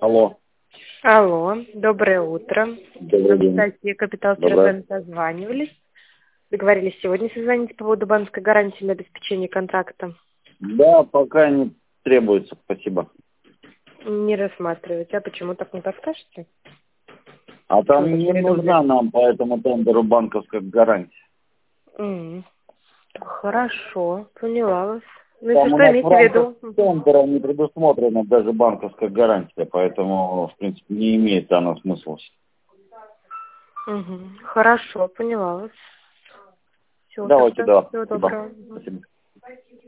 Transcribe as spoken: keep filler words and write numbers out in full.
Алло. Алло, доброе утро. Добрый день. Кстати, Капитал Доброе. Центр созванивались. Договорились сегодня созвониться по поводу банковской гарантии на обеспечение контракта. Да, пока не требуется, спасибо. Не рассматриваете. А почему так не подскажете? А Почему там так не передумали? нужна нам по этому тендеру банковская гарантия. М, Хорошо, поняла вас. Ну, Там если у что, нас в имейте в рамках виду. Мгм. тендера не предусмотрена даже банковская гарантия, поэтому, в принципе, не имеет она смысла. Мгм. Хорошо, поняла вас. Все, Давайте, тогда да, всего спасибо. доброго. Мгм. Спасибо.